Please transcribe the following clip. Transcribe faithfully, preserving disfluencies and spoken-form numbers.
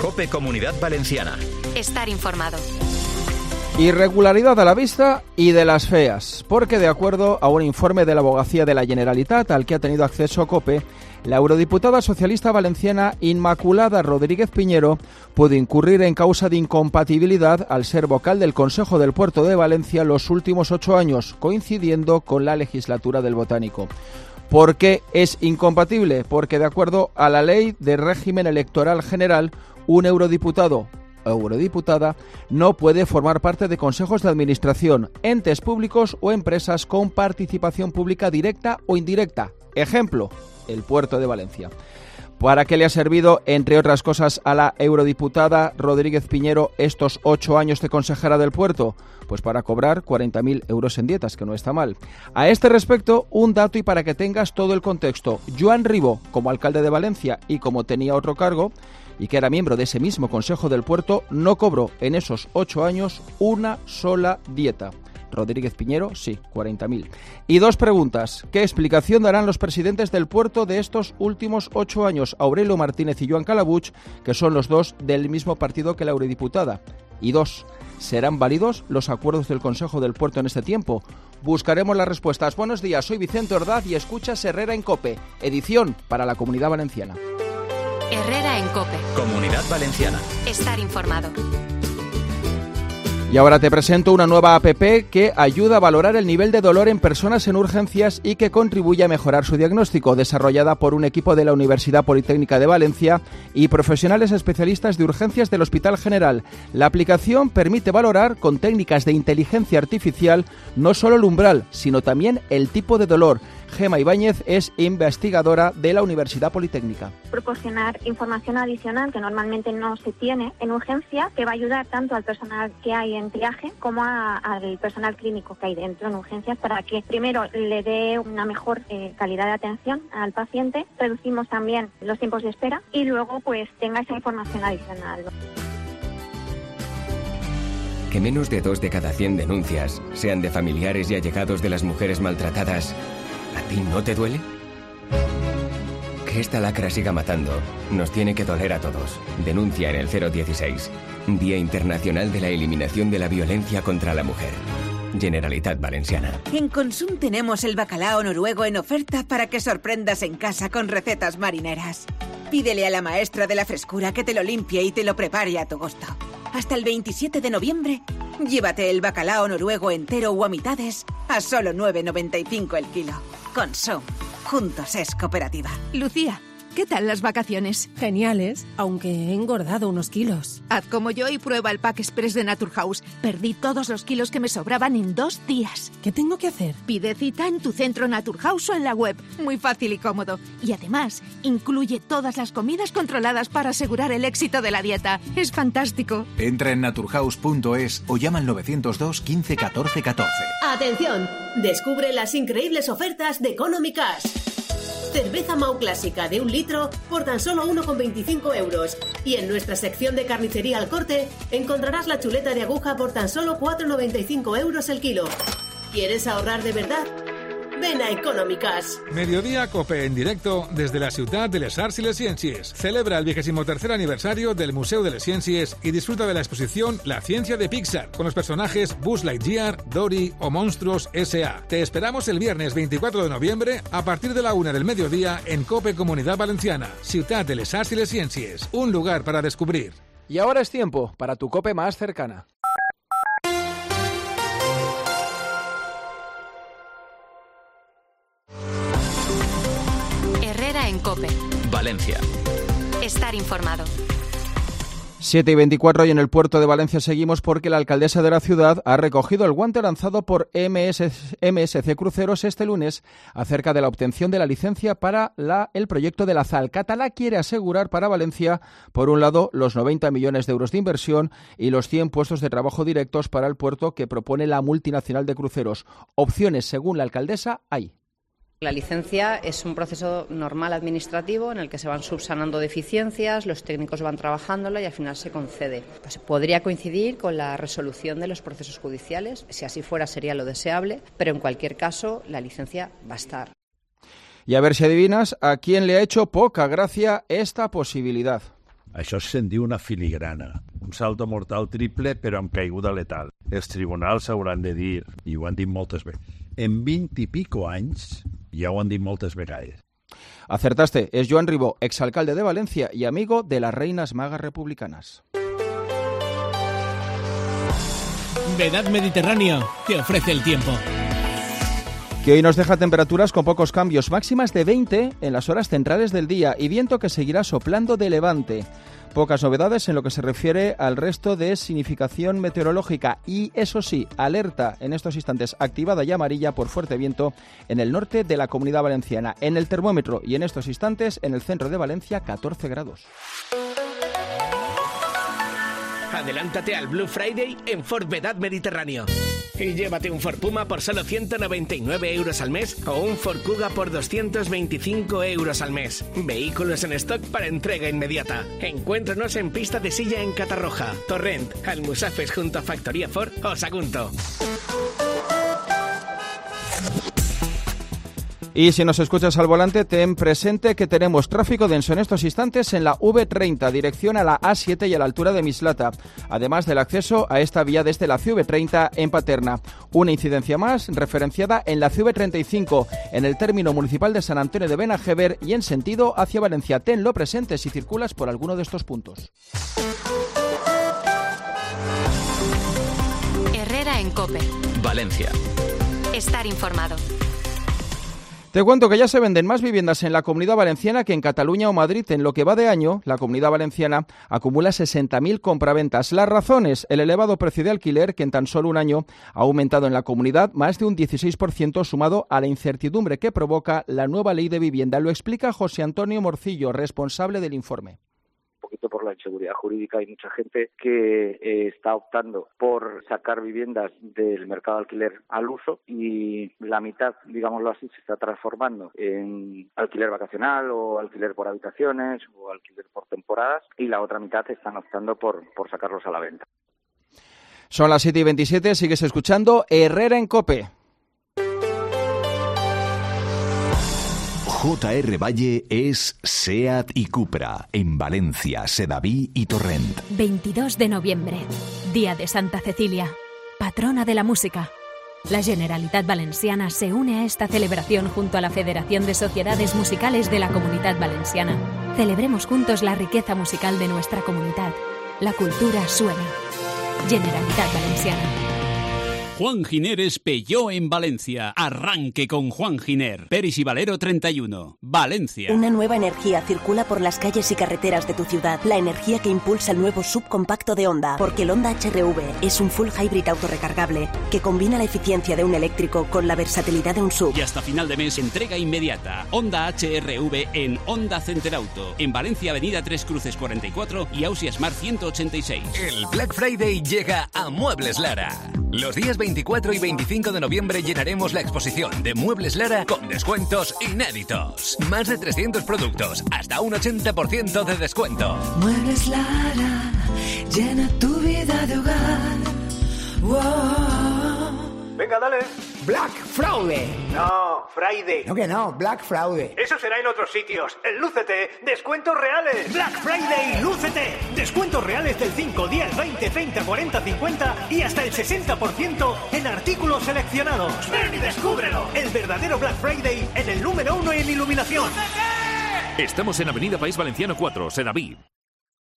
COPE Comunidad Valenciana. Estar informado. Irregularidad a la vista y de las feas, porque de acuerdo a un informe de la Abogacía de la Generalitat al que ha tenido acceso COPE, la eurodiputada socialista valenciana Inmaculada Rodríguez Piñero puede incurrir en causa de incompatibilidad al ser vocal del Consejo del Puerto de Valencia los últimos ocho años, coincidiendo con la legislatura del Botánico. ¿Por qué es incompatible? Porque de acuerdo a la Ley de Régimen Electoral General, un eurodiputado o eurodiputada no puede formar parte de consejos de administración, entes públicos o empresas con participación pública directa o indirecta. Ejemplo, el Puerto de Valencia. ¿Para qué le ha servido, entre otras cosas, a la eurodiputada Rodríguez Piñero estos ocho años de consejera del puerto? Pues para cobrar cuarenta mil euros en dietas, que no está mal. A este respecto, un dato y para que tengas todo el contexto. Joan Ribó, como alcalde de Valencia y como tenía otro cargo, y que era miembro de ese mismo Consejo del Puerto, no cobró en esos ocho años una sola dieta. Rodríguez Piñero, sí, cuarenta mil. Y dos preguntas. ¿Qué explicación darán los presidentes del puerto de estos últimos ocho años, Aurelio Martínez y Joan Calabuig, que son los dos del mismo partido que la eurodiputada? Y dos, ¿serán válidos los acuerdos del Consejo del Puerto en este tiempo? Buscaremos las respuestas. Buenos días, soy Vicente Ordaz y escuchas Herrera en COPE, edición para la Comunidad Valenciana. Herrera en COPE. Comunidad Valenciana. Estar informado. Y ahora te presento una nueva app que ayuda a valorar el nivel de dolor en personas en urgencias y que contribuye a mejorar su diagnóstico, desarrollada por un equipo de la Universidad Politécnica de Valencia y profesionales especialistas de urgencias del Hospital General. La aplicación permite valorar con técnicas de inteligencia artificial no solo el umbral, sino también el tipo de dolor. Gema Ibáñez es investigadora de la Universidad Politécnica. Proporcionar información adicional que normalmente no se tiene en urgencia, que va a ayudar tanto al personal que hay en triaje como a, al personal clínico que hay dentro en urgencias, para que primero le dé una mejor eh, calidad de atención al paciente, reducimos también los tiempos de espera y luego pues tenga esa información adicional. Que menos de dos de cada cien denuncias sean de familiares y allegados de las mujeres maltratadas, ¿a ti no te duele? Que esta lacra siga matando nos tiene que doler a todos. Denuncia en el cero dieciséis. Día Internacional de la Eliminación de la Violencia contra la Mujer. Generalitat Valenciana. En Consum tenemos el bacalao noruego en oferta para que sorprendas en casa con recetas marineras. Pídele a la maestra de la frescura que te lo limpie y te lo prepare a tu gusto. Hasta el veintisiete de noviembre, llévate el bacalao noruego entero o a mitades a solo nueve noventa y cinco el kilo. Consum. Juntos es cooperativa. Lucía, ¿qué tal las vacaciones? Geniales, aunque he engordado unos kilos. Haz como yo y prueba el Pack Express de Naturhaus. Perdí todos los kilos que me sobraban en dos días. ¿Qué tengo que hacer? Pide cita en tu centro Naturhaus o en la web. Muy fácil y cómodo. Y además, incluye todas las comidas controladas para asegurar el éxito de la dieta. Es fantástico. Entra en naturhaus punto es o llama al novecientos dos quince catorce catorce. ¡Atención! Descubre las increíbles ofertas de Economy Cash. Cerveza Mau Clásica de un litro por tan solo uno con veinticinco euros. Y en nuestra sección de carnicería al corte encontrarás la chuleta de aguja por tan solo cuatro con noventa y cinco euros el kilo. ¿Quieres ahorrar de verdad? Ven a Economy Cash. Mediodía COPE en directo desde la ciudad de les Arts y les Ciències. Celebra el vigésimo tercer aniversario del Museo de les Ciències y disfruta de la exposición La Ciencia de Pixar con los personajes Buzz Lightyear, Dory o Monstruos ese a. Te esperamos el viernes veinticuatro de noviembre a partir de la una del mediodía en COPE Comunidad Valenciana, ciudad de les Arts y les Ciències. Un lugar para descubrir. Y ahora es tiempo para tu COPE más cercana. En COPE. Valencia. Estar informado. siete y veinticuatro y en el puerto de Valencia seguimos porque la alcaldesa de la ciudad ha recogido el guante lanzado por M S C Cruceros este lunes acerca de la obtención de la licencia para la, el proyecto de la Zalcátala. Quiere asegurar para Valencia, por un lado, los noventa millones de euros de inversión y los cien puestos de trabajo directos para el puerto que propone la multinacional de cruceros. Opciones, según la alcaldesa, hay. La licencia es un proceso normal administrativo en el que se van subsanando deficiencias, los técnicos van trabajándola y al final se concede. Pues podría coincidir con la resolución de los procesos judiciales, si así fuera sería lo deseable, pero en cualquier caso la licencia va a estar. Y a ver si adivinas a quién le ha hecho poca gracia esta posibilidad. Això se'n diu una filigrana. Un salto mortal triple, però amb caiguda letal. Els tribunals hauran de dir, i ho han dit moltes vegades, en vint i pico anys, ja ho han dit moltes vegades. Acertaste, es Joan Ribó, exalcalde de Valencia y amigo de las reinas magas republicanas. Vedad Mediterráneo te ofrece el tiempo. Que hoy nos deja temperaturas con pocos cambios, máximas de veinte en las horas centrales del día y viento que seguirá soplando de levante. Pocas novedades en lo que se refiere al resto de significación meteorológica y, eso sí, alerta en estos instantes activada y amarilla por fuerte viento en el norte de la Comunidad Valenciana. En el termómetro y en estos instantes en el centro de Valencia catorce grados. Adelántate al Blue Friday en Ford Vedad Mediterráneo y llévate un Ford Puma por solo ciento noventa y nueve euros al mes o un Ford Kuga por doscientos veinticinco euros al mes. Vehículos en stock para entrega inmediata. Encuéntranos en Pista de Silla en Catarroja, Torrent, Almusafes junto a Factoría Ford o Sagunto. Y si nos escuchas al volante, ten presente que tenemos tráfico denso en estos instantes en la V treinta, dirección a la A siete y a la altura de Mislata, además del acceso a esta vía desde la C V treinta en Paterna. Una incidencia más referenciada en la C V treinta y cinco, en el término municipal de San Antonio de Benajever y en sentido hacia Valencia. Tenlo presente si circulas por alguno de estos puntos. Herrera en COPE. Valencia. Estar informado. Te cuento que ya se venden más viviendas en la Comunidad Valenciana que en Cataluña o Madrid. En lo que va de año, la Comunidad Valenciana acumula sesenta mil compraventas. Las razones, el elevado precio de alquiler, que en tan solo un año ha aumentado en la comunidad más de un dieciséis por ciento, sumado a la incertidumbre que provoca la nueva ley de vivienda. Lo explica José Antonio Morcillo, responsable del informe. Por la inseguridad jurídica hay mucha gente que eh, está optando por sacar viviendas del mercado de alquiler al uso y la mitad, digámoslo así, se está transformando en alquiler vacacional o alquiler por habitaciones o alquiler por temporadas y la otra mitad están optando por, por sacarlos a la venta. Son las siete y veintisiete, sigues escuchando Herrera en COPE. J R Valle es SEAT y Cupra en Valencia, Sedaví y Torrent. veintidós de noviembre, Día de Santa Cecilia, patrona de la música. La Generalitat Valenciana se une a esta celebración junto a la Federación de Sociedades Musicales de la Comunitat Valenciana. Celebremos juntos la riqueza musical de nuestra comunidad. La cultura suena. Generalitat Valenciana. Juan Giner Peugeot en Valencia. Arranque con Juan Giner. Peris y Valero treinta y uno. Valencia. Una nueva energía circula por las calles y carreteras de tu ciudad. La energía que impulsa el nuevo subcompacto de Honda. Porque el Honda H R V es un full hybrid autorrecargable que combina la eficiencia de un eléctrico con la versatilidad de un sub. Y hasta final de mes, entrega inmediata. Honda H R V en Honda Center Auto. En Valencia, Avenida Tres Cruces cuarenta y cuatro y Ausia Smart ciento ochenta y seis. El Black Friday llega a Muebles Lara. Los días veinticuatro y veinticinco de noviembre llenaremos la exposición de Muebles Lara con descuentos inéditos. Más de trescientos productos, hasta un ochenta por ciento de descuento. Muebles Lara, llena tu vida de hogar. Wow. Venga, dale. Black Fraude. No, Friday. No que no, Black Fraude. Eso será en otros sitios. En Lúcete, descuentos reales. Black Friday, Lúcete. Descuentos reales del cinco, diez, veinte, treinta, cuarenta, cincuenta y hasta el sesenta por ciento en artículos seleccionados. Ven y descúbrelo. El verdadero Black Friday en el número uno en iluminación. Estamos en Avenida País Valenciano cuatro, Sedaví.